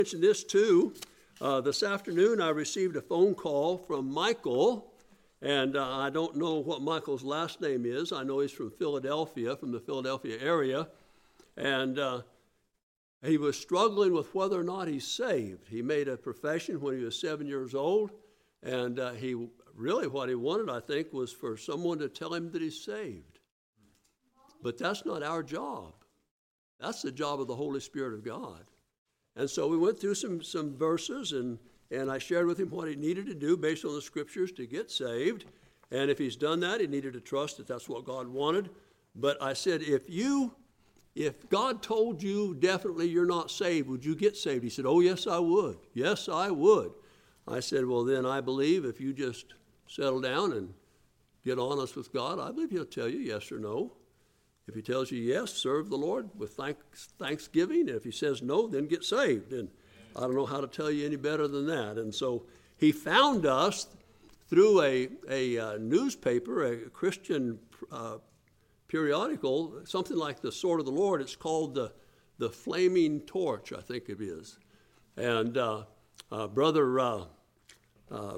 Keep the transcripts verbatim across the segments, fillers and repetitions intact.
Mention this too. Uh, this afternoon I received a phone call from Michael, and uh, I don't know what Michael's last name is. I know he's from Philadelphia, from the Philadelphia area, and uh, he was struggling with whether or not he's saved. He made a profession when he was seven years old, and uh, he really what he wanted, I think, was for someone to tell him that he's saved. But that's not our job. That's the job of the Holy Spirit of God. And so we went through some, some verses, and, and I shared with him what he needed to do based on the Scriptures to get saved. And if he's done that, he needed to trust that that's what God wanted. But I said, if you, if God told you definitely you're not saved, would you get saved? He said, oh, yes, I would. Yes, I would. I said, well, then I believe if you just settle down and get honest with God, I believe he'll tell you yes or no. If he tells you yes, serve the Lord with thanks, thanksgiving. And if he says no, then get saved. And I don't know how to tell you any better than that. And so he found us through a, a uh, newspaper, a Christian uh, periodical, something like the Sword of the Lord. It's called the, the Flaming Torch, I think it is. And uh, uh, Brother uh, uh,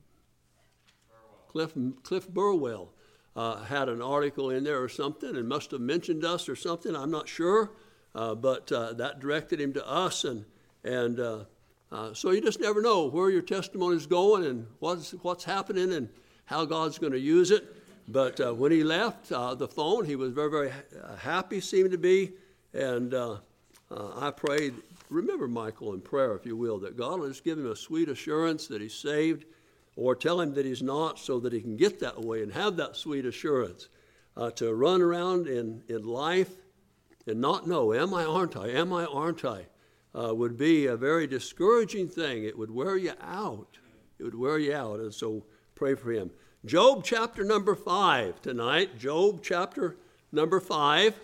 Cliff, Cliff Burwell Uh, had an article in there or something and must have mentioned us or something. I'm not sure, uh, but uh, that directed him to us. And and uh, uh, so you just never know where your testimony is going and what's, what's happening and how God's going to use it. But uh, when he left uh, the phone, he was very, very happy, seemed to be. And uh, uh, I prayed, remember Michael in prayer, if you will, that God will just give him a sweet assurance that he's saved, or tell him that he's not so that he can get that way and have that sweet assurance. Uh, to run around in, in life and not know, am I, aren't I, am I, aren't I, uh, would be a very discouraging thing. It would wear you out. It would wear you out, and so pray for him. Job chapter number five tonight, Job chapter number five.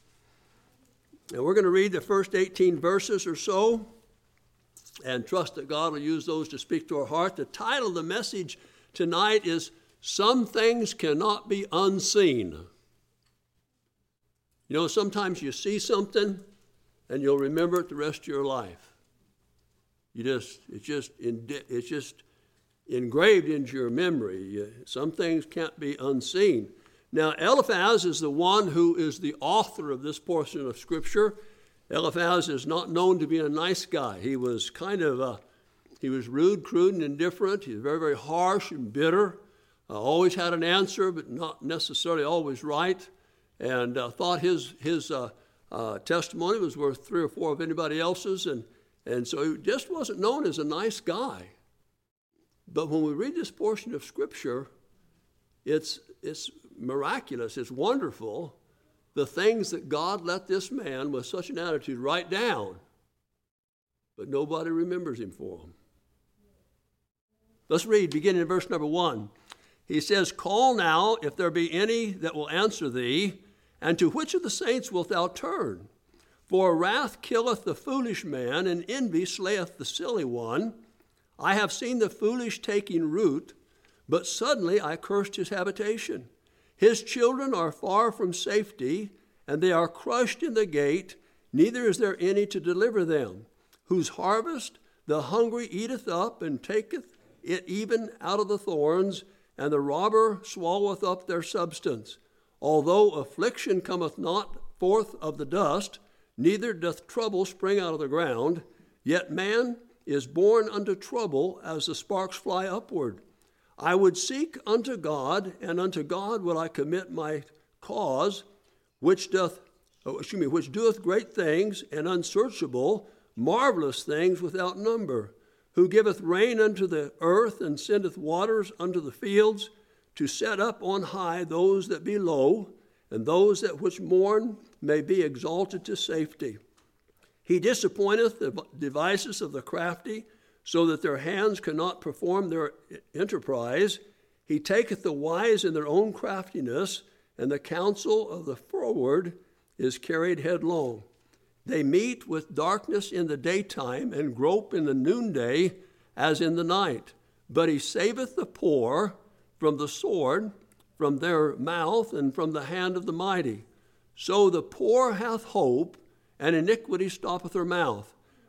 And we're going to read the first eighteen verses or so, and trust that God will use those to speak to our heart. The title of the message tonight is, Some Things Cannot Be Unseen. You know, sometimes you see something and you'll remember it the rest of your life. You just, it's just, it's just engraved into your memory. You, some things can't be unseen. Now, Eliphaz is the one who is the author of this portion of Scripture. Eliphaz is not known to be a nice guy. He was kind of, uh, he was rude, crude, and indifferent. He was very, very harsh and bitter. Uh, always had an answer, but not necessarily always right. And uh, thought his his uh, uh, testimony was worth three or four of anybody else's. And, and so he just wasn't known as a nice guy. But when we read this portion of Scripture, it's it's miraculous. It's wonderful. The things that God let this man with such an attitude write down, but nobody remembers him for them. Let's read, beginning in verse number one. He says, Call now, if there be any that will answer thee, and to which of the saints wilt thou turn? For wrath killeth the foolish man, and envy slayeth the silly one. I have seen the foolish taking root, but suddenly I cursed his habitation. His children are far from safety, and they are crushed in the gate, neither is there any to deliver them. Whose harvest the hungry eateth up, and taketh it even out of the thorns, and the robber swalloweth up their substance. Although affliction cometh not forth of the dust, neither doth trouble spring out of the ground, yet man is born unto trouble as the sparks fly upward. I would seek unto God, and unto God will I commit my cause, which doth, oh, excuse me, which doeth great things and unsearchable, marvelous things without number, who giveth rain unto the earth and sendeth waters unto the fields, to set up on high those that be low, and those that which mourn may be exalted to safety. He disappointeth the devices of the crafty, so that their hands cannot perform their enterprise. He taketh the wise in their own craftiness, and the counsel of the froward is carried headlong. They meet with darkness in the daytime, and grope in the noonday as in the night. But he saveth the poor from the sword, from their mouth, and from the hand of the mighty. So the poor hath hope, and iniquity stoppeth her mouth.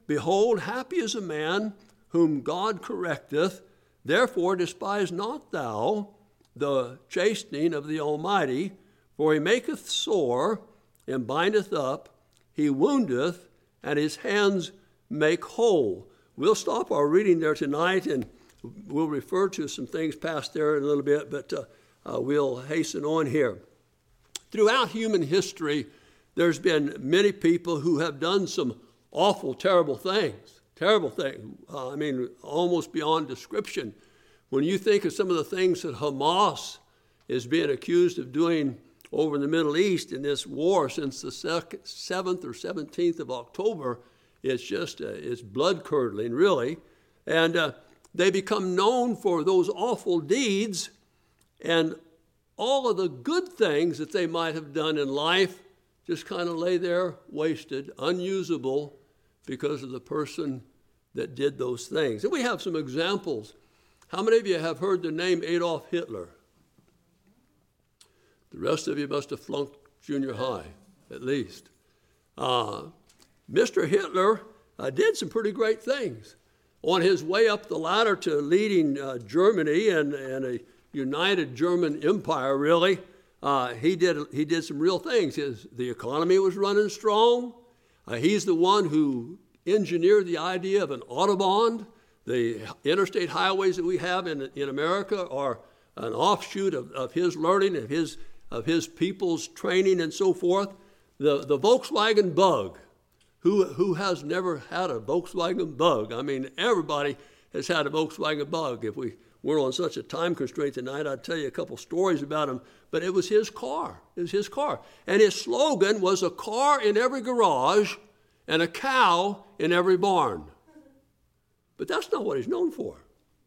Behold, happy is a man whom God correcteth. Therefore despise not thou the chastening of the Almighty, for he maketh sore and bindeth up, he woundeth, and his hands make whole. We'll stop our reading there tonight, and we'll refer to some things past there in a little bit, but uh, uh, we'll hasten on here. Throughout human history, there's been many people who have done some awful, terrible things. Terrible things. Uh, I mean, almost beyond description. When you think of some of the things that Hamas is being accused of doing over in the Middle East in this war since the seventh or seventeenth of October, it's just, uh, it's blood-curdling, really. And uh, they become known for those awful deeds, and all of the good things that they might have done in life just kind of lay there wasted, unusable, because of the person that did those things. And we have some examples. How many of you have heard the name Adolf Hitler? The rest of you must have flunked junior high, at least. Uh, Mister Hitler uh, did some pretty great things. On his way up the ladder to leading uh, Germany and, and a united German empire, really, uh, he did he did some real things. His, the economy was running strong. Uh, he's the one who engineered the idea of an Autobahn. The interstate highways that we have in, in America are an offshoot of, of his learning, of his, of his people's training and so forth. The, the Volkswagen Bug. Who, who has never had a Volkswagen Bug? I mean, everybody has had a Volkswagen Bug. If we weren't on such a time constraint tonight, I'd tell you a couple stories about him. But it was his car. It was his car. And his slogan was a car in every garage and a cow in every barn. But that's not what he's known for.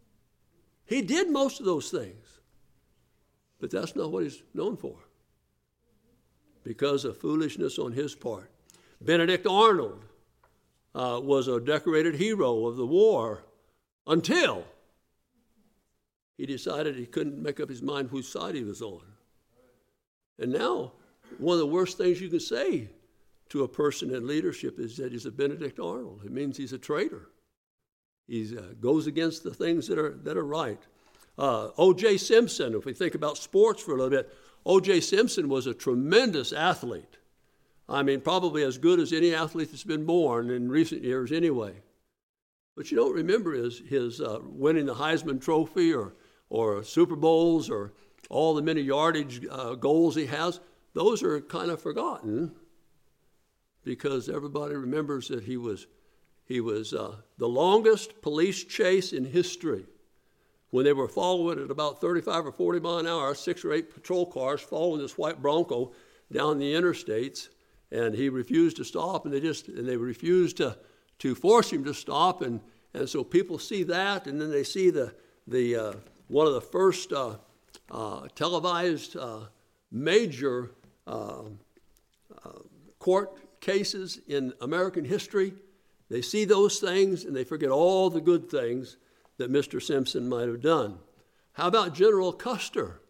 He did most of those things. But that's not what he's known for, because of foolishness on his part. Benedict Arnold uh, was a decorated hero of the war until he decided he couldn't make up his mind whose side he was on. And now, one of the worst things you can say to a person in leadership is that he's a Benedict Arnold. It means he's a traitor. He uh, goes against the things that are that are right. Uh, O J Simpson, if we think about sports for a little bit, O J Simpson was a tremendous athlete. I mean, probably as good as any athlete that's been born in recent years anyway. What you don't remember is his uh, winning the Heisman Trophy or, or Super Bowls or all the many yardage uh, goals he has. Those are kind of forgotten because everybody remembers that he was, he was uh, the longest police chase in history. When they were following at about thirty-five or forty mile an hour, six or eight patrol cars following this white Bronco down the interstates. And he refused to stop, and they just and they refused to, to force him to stop, and, and so people see that, and then they see the the uh, one of the first uh, uh, televised uh, major uh, uh, court cases in American history. They see those things, and they forget all the good things that Mister Simpson might have done. How about General Custer?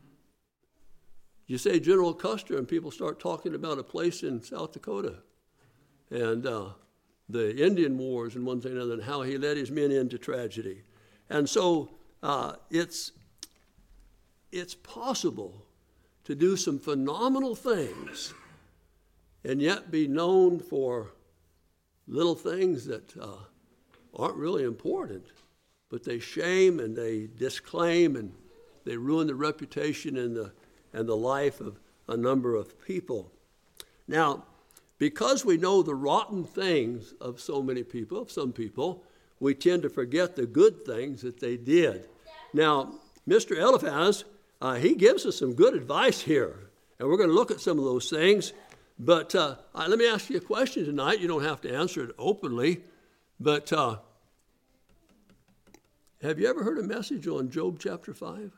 You say General Custer, and people start talking about a place in South Dakota and uh, the Indian Wars and one thing or another, and how he led his men into tragedy. And so uh, it's, it's possible to do some phenomenal things and yet be known for little things that uh, aren't really important, but they shame and they disclaim and they ruin the reputation and the and the life of a number of people. Now, because we know the rotten things of so many people, of some people, we tend to forget the good things that they did. Now, Mister Eliphaz, uh, he gives us some good advice here, and we're going to look at some of those things. But uh, let me ask you a question tonight. You don't have to answer it openly, but uh, have you ever heard a message on Job chapter five?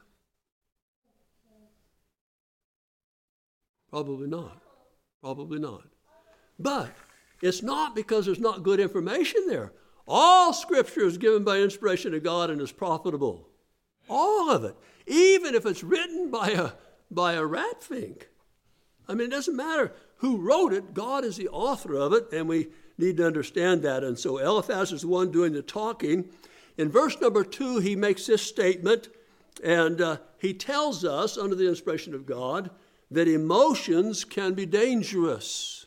Probably not. Probably not. But it's not because there's not good information there. All Scripture is given by inspiration of God and is profitable. All of it. Even if it's written by a, by a ratfink. I mean, it doesn't matter who wrote it. God is the author of it, and we need to understand that. And so Eliphaz is the one doing the talking. In verse number two, he makes this statement, and uh, he tells us, under the inspiration of God, that emotions can be dangerous.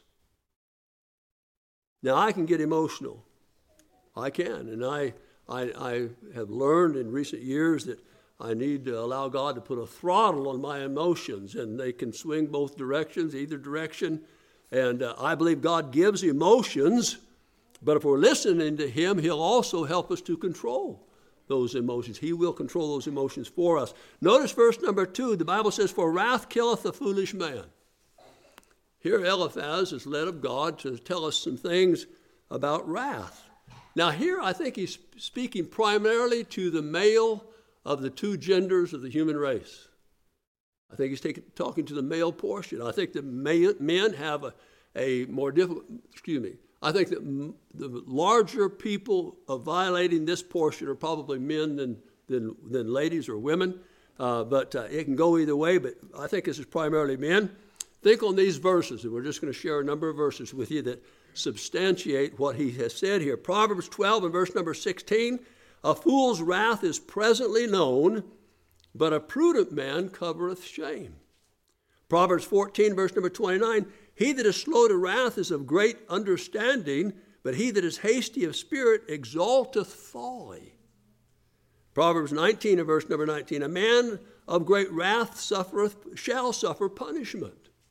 Now, I can get emotional. I can, and I, I, I have learned in recent years that I need to allow God to put a throttle on my emotions, and they can swing both directions, either direction. And uh, I believe God gives emotions, but if we're listening to him, he'll also help us to control those emotions. He will control those emotions for us. Notice verse number two, the Bible says, for wrath killeth the foolish man. Here Eliphaz is led of God to tell us some things about wrath. Now here I think he's speaking primarily to the male of the two genders of the human race. I think he's taking, talking to the male portion. I think that men have a, a more difficult, excuse me, I think that m- the larger people of violating this portion are probably men than, than, than ladies or women, uh, but uh, it can go either way, but I think this is primarily men. Think on these verses, and we're just going to share a number of verses with you that substantiate what he has said here. Proverbs twelve and verse number sixteen, a fool's wrath is presently known, but a prudent man covereth shame. Proverbs fourteen, verse number twenty-nine, he that is slow to wrath is of great understanding, but he that is hasty of spirit exalteth folly. Proverbs nineteen and verse number nineteen, a man of great wrath suffereth, shall suffer punishment.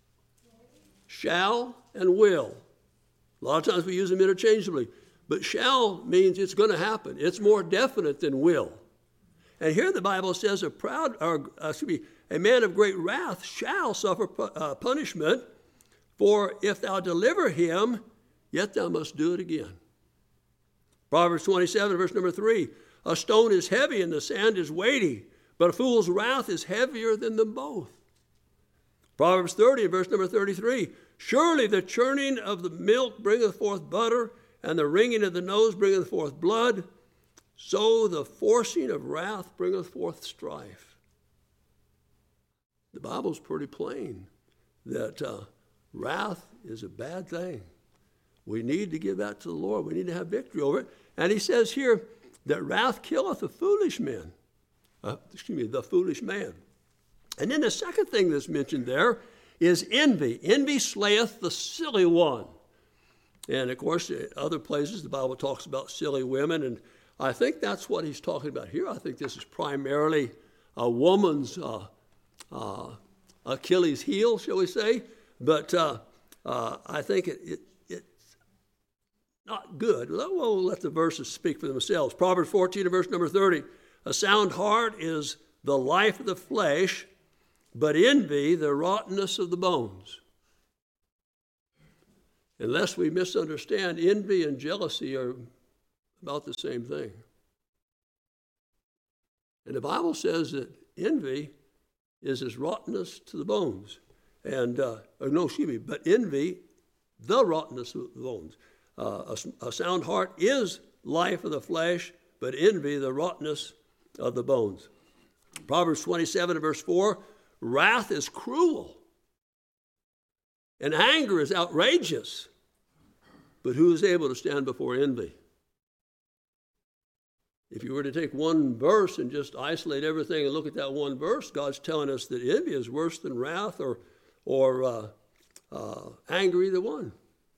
Shall and will. A lot of times we use them interchangeably. But shall means it's going to happen. It's more definite than will. And here the Bible says a proud, or uh, excuse me, a man of great wrath shall suffer pu- uh, punishment, for if thou deliver him, yet thou must do it again. Proverbs twenty-seven, verse number three, a stone is heavy and the sand is weighty, but a fool's wrath is heavier than them both. Proverbs thirty, verse number thirty-three, surely the churning of the milk bringeth forth butter, and the wringing of the nose bringeth forth blood, so the forcing of wrath bringeth forth strife. The Bible's pretty plain that uh, wrath is a bad thing. We need to give that to the Lord. We need to have victory over it. And he says here that wrath killeth the foolish man. Uh, excuse me, the foolish man. And then the second thing that's mentioned there is envy. Envy slayeth the silly one. And, of course, in other places the Bible talks about silly women, and I think that's what he's talking about here. I think this is primarily a woman's uh, uh, Achilles heel, shall we say. But uh, uh, I think it, it, it's not good. Well, we'll let the verses speak for themselves. Proverbs fourteen and verse number thirty, a sound heart is the life of the flesh, but envy the rottenness of the bones. Unless we misunderstand, envy and jealousy are about the same thing. And the Bible says that envy is as rottenness to the bones. And, uh, or no, excuse me, but envy, the rottenness of the bones. Uh, a, a sound heart is life of the flesh, but envy, the rottenness of the bones. Proverbs twenty-seven and verse four, wrath is cruel, and anger is outrageous, but who is able to stand before envy? If you were to take one verse and just isolate everything and look at that one verse, God's telling us that envy is worse than wrath or, or uh, uh, anger, either one.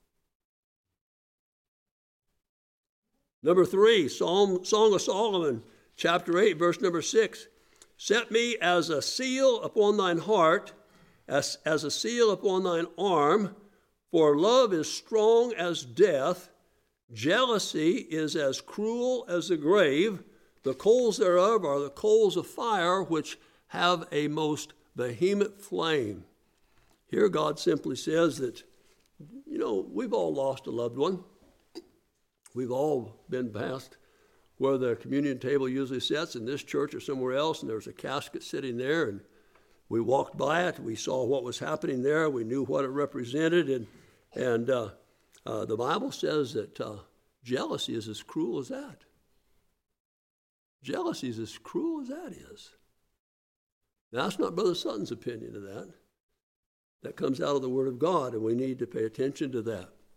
Number three, Psalm, Song of Solomon, chapter eight, verse number six. Set me as a seal upon thine heart, as, as a seal upon thine arm, for love is strong as death, jealousy is as cruel as the grave, the coals thereof are the coals of fire, which have a most vehement flame. Here God simply says that, you know, we've all lost a loved one. We've all been past where the communion table usually sits in this church or somewhere else, and there's a casket sitting there, and we walked by it, we saw what was happening there, we knew what it represented, and and uh, uh, the Bible says that uh, jealousy is as cruel as that. Jealousy is as cruel as that is. Now, that's not Brother Sutton's opinion of that. That comes out of the Word of God, and we need to pay attention to that.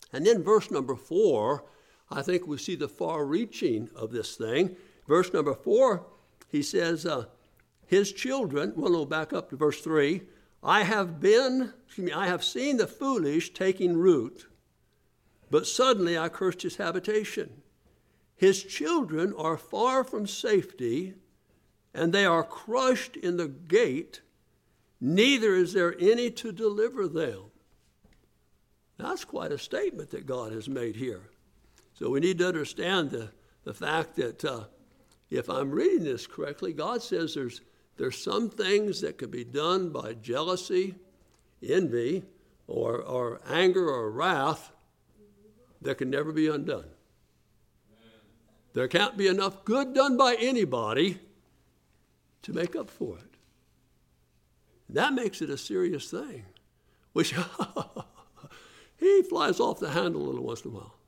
And then verse number four, I think we see the far-reaching of this thing. Verse number four, he says, uh, his children, well, no, back up to verse three, I have been, excuse me, I have seen the foolish taking root, but suddenly I cursed his habitation. His children are far from safety, and they are crushed in the gate, neither is there any to deliver them. That's quite a statement that God has made here. So we need to understand the, the fact that uh, if I'm reading this correctly, God says there's, there's some things that can be done by jealousy, envy, or, or anger or wrath that can never be undone. There can't be enough good done by anybody to make up for it. That makes it a serious thing. Which he flies off the handle a little once in a while.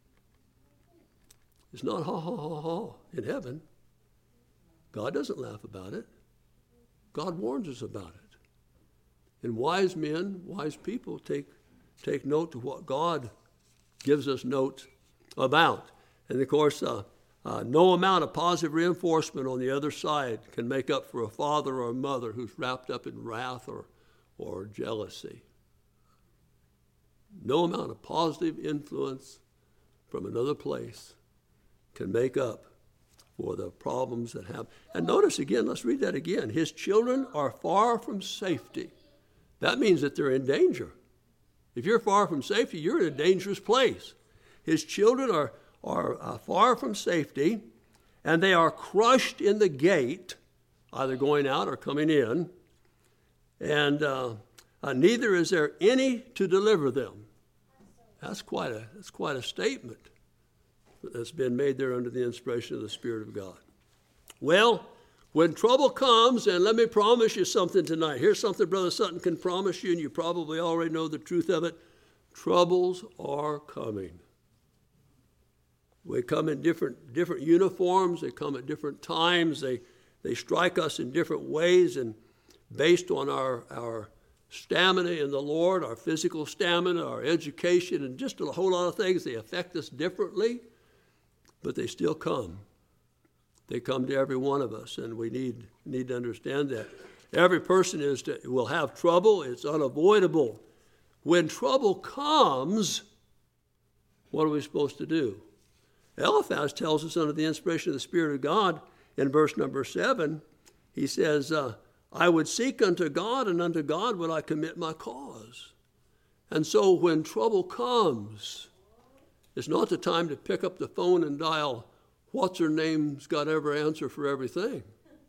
It's not ha ha ha ha in heaven. God doesn't laugh about it. God warns us about it. And wise men, wise people take, take note to what God gives us note about. And of course, uh, uh, no amount of positive reinforcement on the other side can make up for a father or a mother who's wrapped up in wrath or, or jealousy. No amount of positive influence from another place can make up for the problems that have. And notice again, let's read that again. His children are far from safety. That means that they're in danger. If you're far from safety, you're in a dangerous place. His children are, are uh, far from safety, and they are crushed in the gate, either going out or coming in, and uh, uh, neither is there any to deliver them. That's quite a, that's quite a statement that's been made there under the inspiration of the Spirit of God. Well, when trouble comes, and let me promise you something tonight. Here's something Brother Sutton can promise you, and you probably already know the truth of it. Troubles are coming. They come in different, different uniforms. They come at different times. They, they strike us in different ways, and based on our, our stamina in the Lord, our physical stamina, our education, and just a whole lot of things, they affect us differently, but they still come. They come to every one of us, and we need, need to understand that. Every person is to, will have trouble. It's unavoidable. When trouble comes, what are we supposed to do? Eliphaz tells us under the inspiration of the Spirit of God in verse number seven, he says, uh, I would seek unto God, and unto God would I commit my cause. And so when trouble comes, it's not the time to pick up the phone and dial, what's her name's got every answer for everything.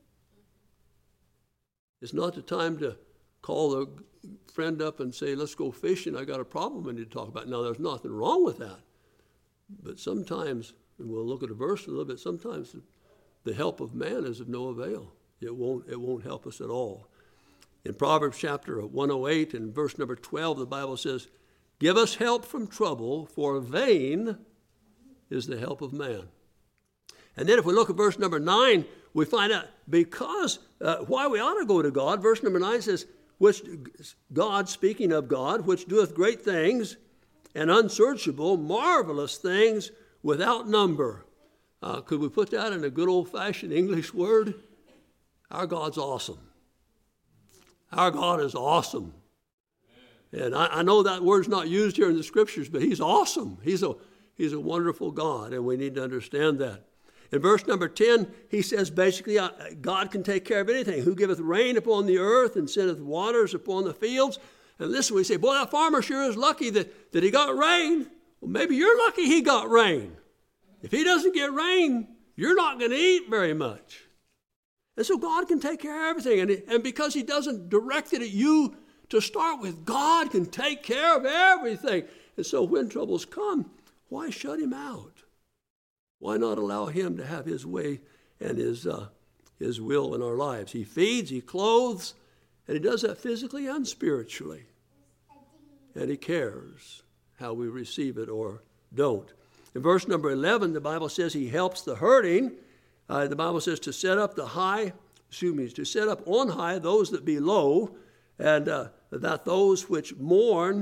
It's not the time to call the friend up and say, let's go fishing, I got a problem I need to talk about. Now, there's nothing wrong with that. But sometimes, and we'll look at a verse a little bit, sometimes the help of man is of no avail. It won't, it won't help us at all. In Proverbs chapter one oh eight and verse number twelve, the Bible says, give us help from trouble, for vain is the help of man. And then if we look at verse number nine, we find out because, uh, why we ought to go to God. Verse number nine says, which God, speaking of God, which doeth great things, and unsearchable, marvelous things without number. Uh, could we put that in a good old-fashioned English word? Our God's awesome. Our God is awesome. And I, I know that word's not used here in the Scriptures, but he's awesome. He's a, he's a wonderful God, and we need to understand that. In verse number ten, he says basically, uh, God can take care of anything. Who giveth rain upon the earth and sendeth waters upon the fields. And listen, we say, boy, that farmer sure is lucky that, that he got rain. Well, maybe you're lucky he got rain. If he doesn't get rain, you're not going to eat very much. And so God can take care of everything. And, and because he doesn't direct it at you to start with, God can take care of everything. And so when troubles come, why shut him out? Why not allow him to have his way and his, uh, his will in our lives? He feeds, he clothes, and he does that physically and spiritually. And he cares how we receive it or don't. In verse number eleven, the Bible says he helps the hurting. Uh, the Bible says to set up the high, excuse me, to set up on high those that be low, and uh, that those which mourn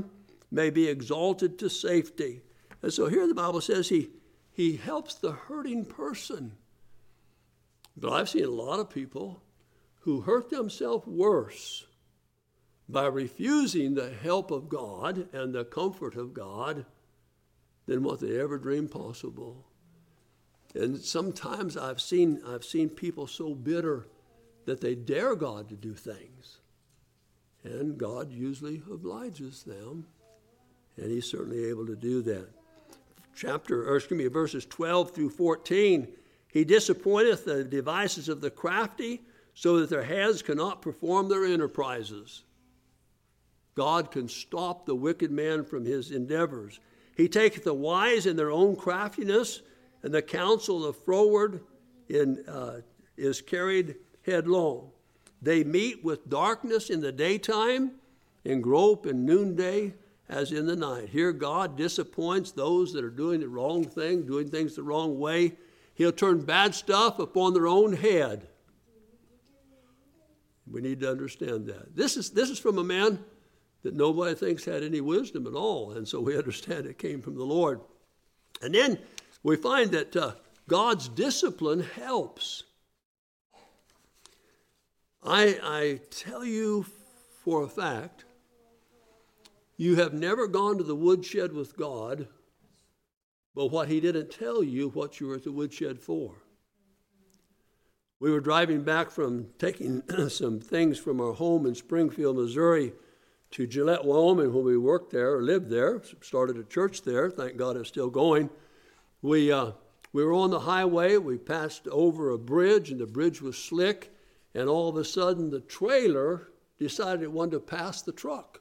may be exalted to safety. And so here the Bible says he, he helps the hurting person. But I've seen a lot of people who hurt themselves worse by refusing the help of God and the comfort of God than what they ever dreamed possible. And sometimes I've seen, I've seen people so bitter that they dare God to do things. And God usually obliges them. And he's certainly able to do that. Chapter, or excuse me, verses twelve through fourteen, he disappointeth the devices of the crafty, so that their hands cannot perform their enterprises. God can stop the wicked man from his endeavors. He taketh the wise in their own craftiness, and the counsel of froward in, uh, is carried headlong. They meet with darkness in the daytime, and grope in noonday as in the night. Here God disappoints those that are doing the wrong thing, doing things the wrong way. He'll turn bad stuff upon their own head. We need to understand that. This is, this is from a man that nobody thinks had any wisdom at all, and so we understand it came from the Lord. And then we find that uh, God's discipline helps. I, I tell you for a fact, you have never gone to the woodshed with God, but what he didn't tell you what you were at the woodshed for. We were driving back from taking some things from our home in Springfield, Missouri, to Gillette, Wyoming, when we worked there or lived there, started a church there. Thank God it's still going. We, uh, we were on the highway. We passed over a bridge, and the bridge was slick, and all of a sudden the trailer decided it wanted to pass the truck.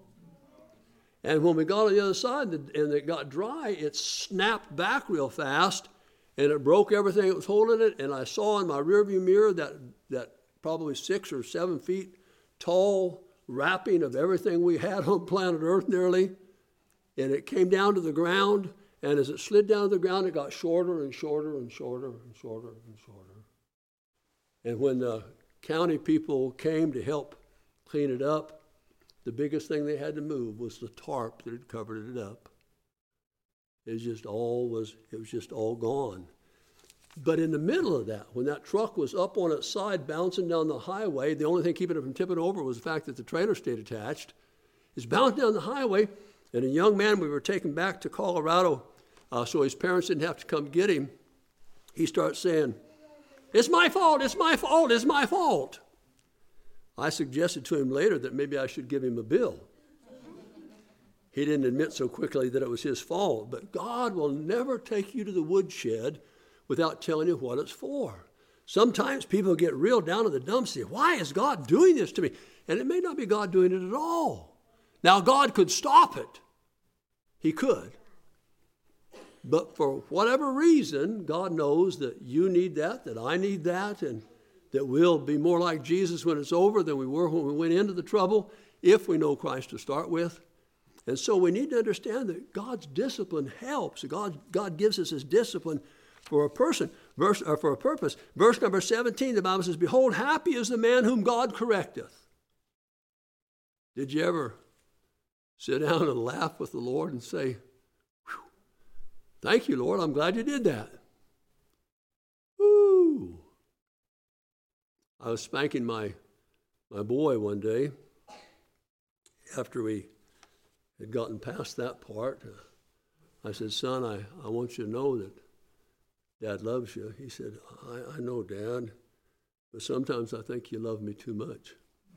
And when we got on the other side and it got dry, it snapped back real fast, and it broke everything that was holding it. And I saw in my rearview mirror that, that probably six or seven feet tall wrapping of everything we had on planet Earth nearly. And it came down to the ground, and as it slid down to the ground, it got shorter and shorter and shorter and shorter and shorter. And when the county people came to help clean it up, the biggest thing they had to move was the tarp that had covered it up. It was just all was it was just all gone. But in the middle of that, when that truck was up on its side bouncing down the highway, the only thing keeping it from tipping over was the fact that the trailer stayed attached. It's bouncing down the highway, and a young man we were taking back to Colorado uh, so his parents didn't have to come get him, he starts saying, "It's my fault, it's my fault, it's my fault." I suggested to him later that maybe I should give him a bill. He didn't admit so quickly that it was his fault, but God will never take you to the woodshed without telling you what it's for. Sometimes people get real down in the dumps and say, why is God doing this to me? And it may not be God doing it at all. Now, God could stop it. He could. But for whatever reason, God knows that you need that, that I need that, and that we'll be more like Jesus when it's over than we were when we went into the trouble, if we know Christ to start with. And so we need to understand that God's discipline helps. God, God gives us his discipline for a person, verse, or for a purpose. Verse number seventeen, the Bible says, "Behold, happy is the man whom God correcteth." Did you ever sit down and laugh with the Lord and say, "Thank you, Lord, I'm glad you did that"? Woo! I was spanking my, my boy one day after we had gotten past that part. I said, "Son, I, I want you to know that Dad loves you." He said, I, I know, Dad, but sometimes I think you love me too much.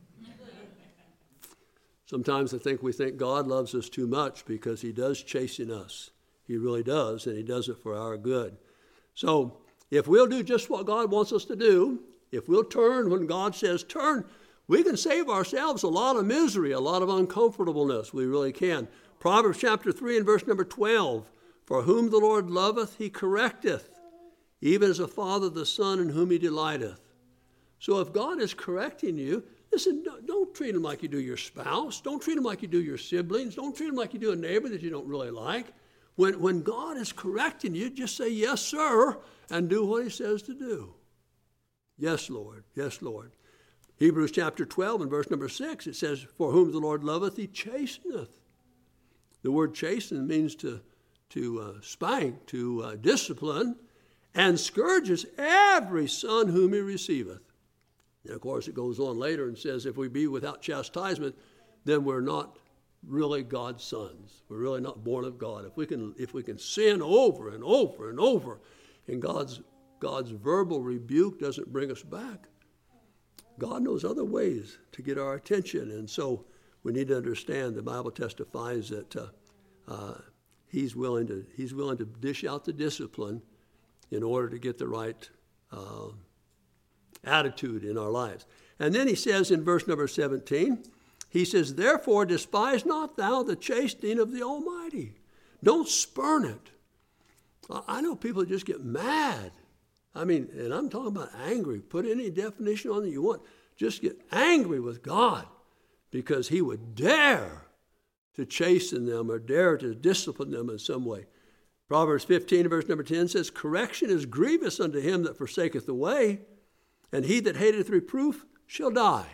Sometimes I think we think God loves us too much because he does chasten us. He really does, and he does it for our good. So if we'll do just what God wants us to do, if we'll turn when God says turn, we can save ourselves a lot of misery, a lot of uncomfortableness. We really can. Proverbs chapter three and verse number twelve, "For whom the Lord loveth, he correcteth, even as a father the son in whom he delighteth." So if God is correcting you, listen, don't treat him like you do your spouse. Don't treat him like you do your siblings. Don't treat him like you do a neighbor that you don't really like. When, when God is correcting you, just say, "Yes, sir," and do what he says to do. Yes, Lord. Yes, Lord. Hebrews chapter twelve and verse number six, it says, "For whom the Lord loveth, he chasteneth." The word chasten means to, to uh, spank, to uh, discipline, and scourges every son whom he receiveth. And of course, it goes on later and says, if we be without chastisement, then we're not really God's sons. We're really not born of God. If we can, if we can sin over and over and over, and God's, God's verbal rebuke doesn't bring us back, God knows other ways to get our attention. And so we need to understand the Bible testifies that uh, uh, he's willing to, he's willing to dish out the discipline in order to get the right uh, attitude in our lives. And then he says in verse number seventeen, he says, therefore despise not thou the chastening of the Almighty. Don't spurn it. I know people just get mad. I mean, and I'm talking about angry. Put any definition on that you want. Just get angry with God because he would dare to chasten them or dare to discipline them in some way. Proverbs fifteen, verse number ten says, correction is grievous unto him that forsaketh the way, and he that hateth reproof shall die.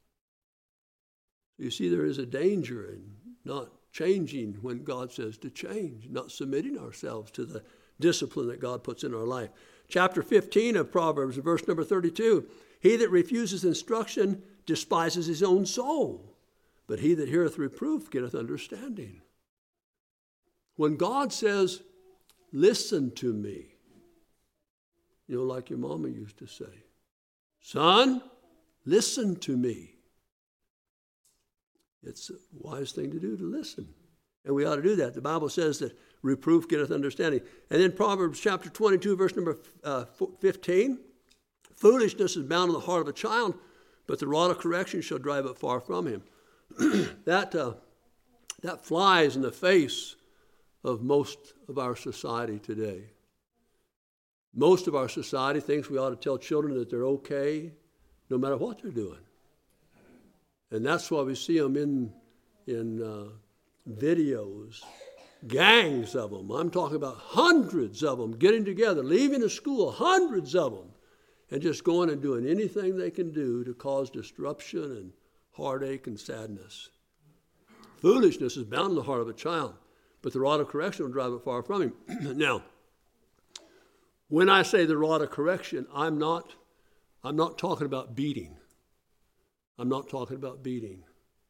You see, there is a danger in not changing when God says to change, not submitting ourselves to the discipline that God puts in our life. Chapter fifteen of Proverbs, verse number thirty-two, he that refuses instruction despises his own soul, but he that heareth reproof getteth understanding. When God says, listen to me, you know, like your mama used to say, son, listen to me. It's a wise thing to do to listen. And we ought to do that. The Bible says that reproof getteth understanding. And then Proverbs chapter twenty-two, verse number uh, fifteen, foolishness is bound in the heart of a child, but the rod of correction shall drive it far from him. that, uh, that flies in the face of most of our society today. Most of our society thinks we ought to tell children that they're okay no matter what they're doing. And that's why we see them in, in uh, videos, gangs of them. I'm talking about hundreds of them getting together, leaving the school, hundreds of them, and just going and doing anything they can do to cause disruption and heartache and sadness. Foolishness is bound in the heart of a child, but the rod of correction will drive it far from him. Now, when I say the rod of correction, I'm not, I'm not talking about beating. I'm not talking about beating.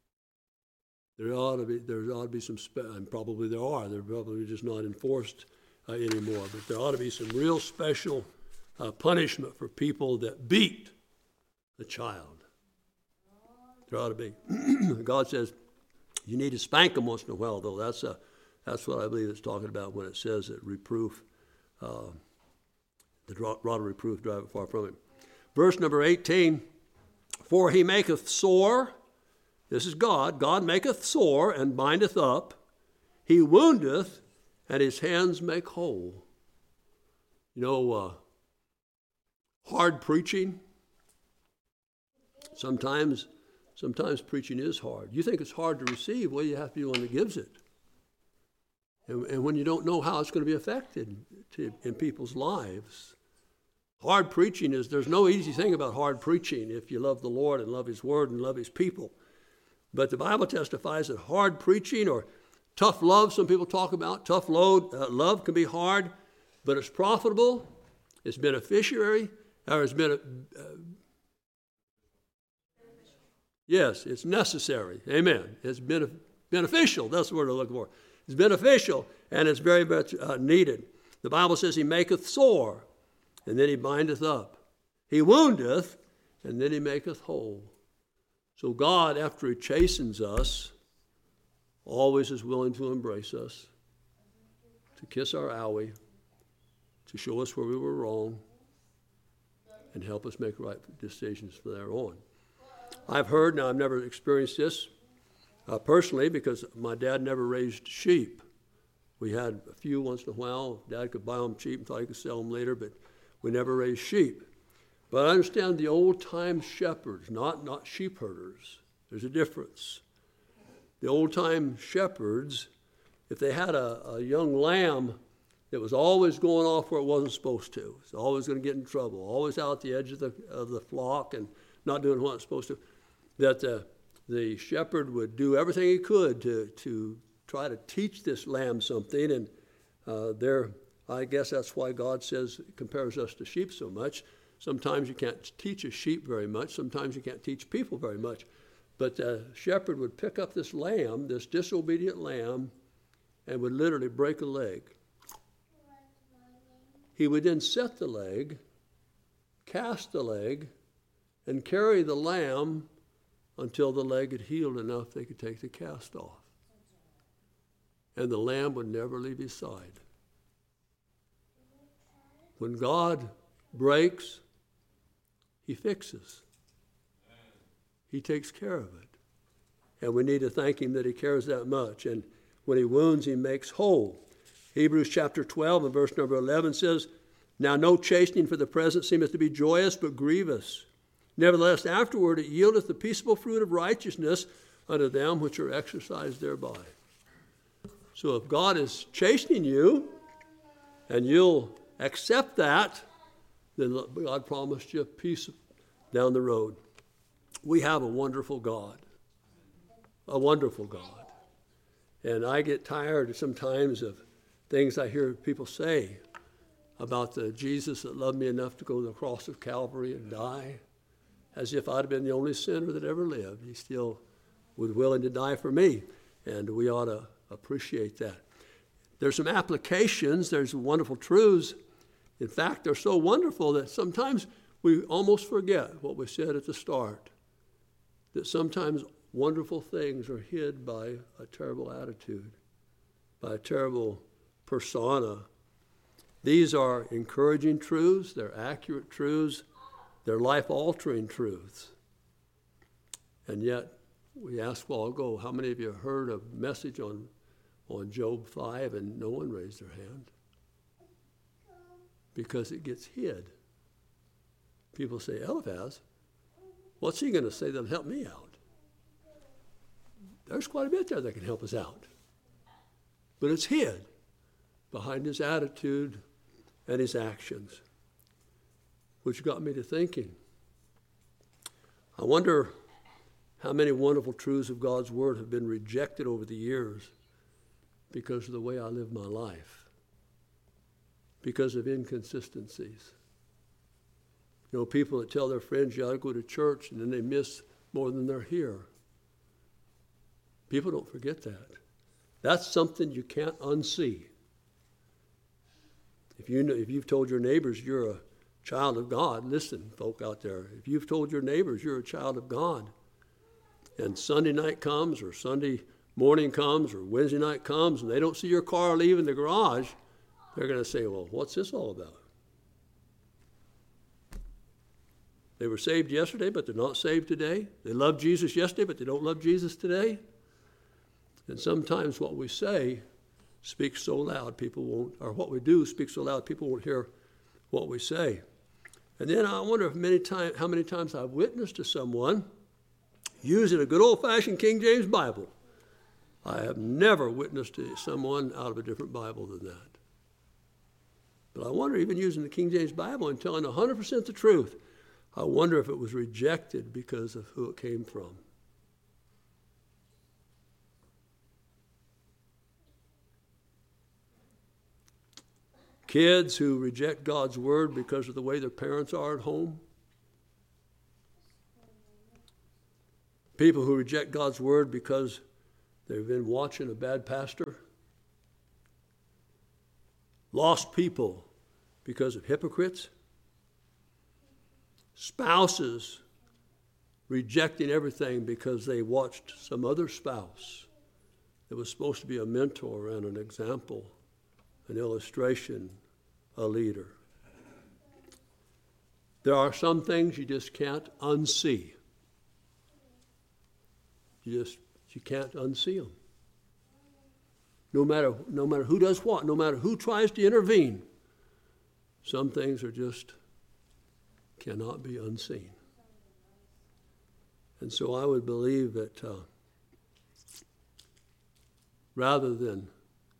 There ought to be, there ought to be some, spe- and probably there are, they're probably just not enforced uh, anymore, but there ought to be some real special uh, punishment for people that beat the child. There ought to be. God says you need to spank them once in a while, though. That's, a, that's what I believe it's talking about when it says that reproof, uh, the rod of reproof drive it far from him. Verse number eighteen, for he maketh sore, this is God, God maketh sore and bindeth up, he woundeth and his hands make whole. You know, uh, hard preaching, sometimes, sometimes preaching is hard. You think it's hard to receive, well, you have to be the one that gives it. And, and when you don't know how it's going to be affected to, in people's lives, hard preaching is, there's no easy thing about hard preaching if you love the Lord and love his word and love his people. But the Bible testifies that hard preaching or tough love, some people talk about, tough load, uh, love can be hard, but it's profitable, it's beneficiary, or it's been, uh, yes, it's necessary. Amen. It's benef- beneficial, that's the word I'm looking for. It's beneficial, and it's very much uh, needed. The Bible says he maketh sore, and then he bindeth up. He woundeth, and then he maketh whole. So God, after he chastens us, always is willing to embrace us, to kiss our owie, to show us where we were wrong, and help us make right decisions from there on. I've heard, now I've never experienced this uh, personally because my dad never raised sheep. We had a few once in a while. Dad could buy them cheap and thought he could sell them later, but we never raised sheep. But I understand the old-time shepherds, not, not sheep herders. There's a difference. The old-time shepherds, if they had a, a young lamb that was always going off where it wasn't supposed to, it's always going to get in trouble, always out at the edge of the, of the flock and not doing what it's supposed to, that the, the shepherd would do everything he could to, to try to teach this lamb something, and uh, there, I guess that's why God says, compares us to sheep so much. Sometimes you can't teach a sheep very much. Sometimes you can't teach people very much. But the shepherd would pick up this lamb, this disobedient lamb, and would literally break a leg. He would then set the leg, cast the leg, and carry the lamb until the leg had healed enough they could take the cast off. And the lamb would never leave his side. When God breaks, he fixes. He takes care of it. And we need to thank him that he cares that much. And when he wounds, he makes whole. Hebrews chapter twelve and verse number eleven says, "Now no chastening for the present seemeth to be joyous, but grievous. Nevertheless, afterward it yieldeth the peaceable fruit of righteousness unto them which are exercised thereby." So if God is chastening you, and you'll accept that, then God promised you peace down the road. We have a wonderful God. A wonderful God. And I get tired sometimes of things I hear people say about the Jesus that loved me enough to go to the cross of Calvary and die, as if I'd have been the only sinner that ever lived. He still was willing to die for me, and we ought to appreciate that. There's some applications. There's wonderful truths. In fact, they're so wonderful that sometimes we almost forget what we said at the start, that sometimes wonderful things are hid by a terrible attitude, by a terrible persona. These are encouraging truths. They're accurate truths. They're life-altering truths. And yet, we asked a while ago, how many of you heard a message on, on Job five, and no one raised their hand? Because it gets hid. People say, Eliphaz, what's he going to say that'll help me out? There's quite a bit there that can help us out. But it's hid behind his attitude and his actions, which got me to thinking, I wonder how many wonderful truths of God's word have been rejected over the years because of the way I live my life, because of inconsistencies. You know, people that tell their friends you ought to go to church, and then they miss more than they're here. People don't forget that. That's something you can't unsee. If, you know, if you've told your neighbors you're a child of God, listen, folk out there. If you've told your neighbors you're a child of God, and Sunday night comes, or Sunday morning comes, or Wednesday night comes, and they don't see your car leaving the garage, they're going to say, well, what's this all about? They were saved yesterday, but they're not saved today. They loved Jesus yesterday, but they don't love Jesus today. And sometimes what we say speaks so loud, people won't, or what we do speaks so loud, people won't hear what we say. And then I wonder if many time, how many times I've witnessed to someone using a good old-fashioned King James Bible. I have never witnessed to someone out of a different Bible than that. But I wonder, even using the King James Bible and telling one hundred percent the truth, I wonder if it was rejected because of who it came from. Kids who reject God's word because of the way their parents are at home. People who reject God's word because they've been watching a bad pastor. Lost people because of hypocrites. Spouses rejecting everything because they watched some other spouse that was supposed to be a mentor and an example, an illustration, a leader. There are some things you just can't unsee. You just you can't unsee them. No matter no matter who does what, no matter who tries to intervene, some things are just cannot be unseen. And so I would believe that uh, rather than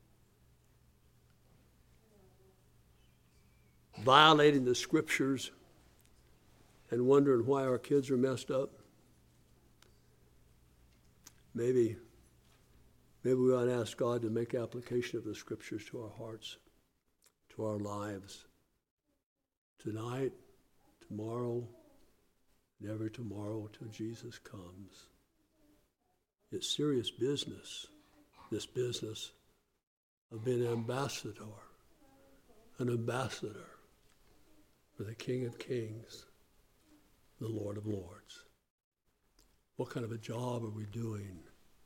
violating the scriptures and wondering why our kids are messed up, maybe Maybe we ought to ask God to make application of the Scriptures to our hearts, to our lives, tonight, tomorrow, and every tomorrow till Jesus comes. It's serious business, this business of being an ambassador, an ambassador for the King of Kings, the Lord of Lords. What kind of a job are we doing?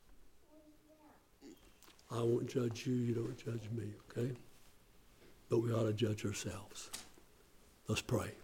I won't judge you, you don't judge me, okay? But we ought to judge ourselves. Let's pray.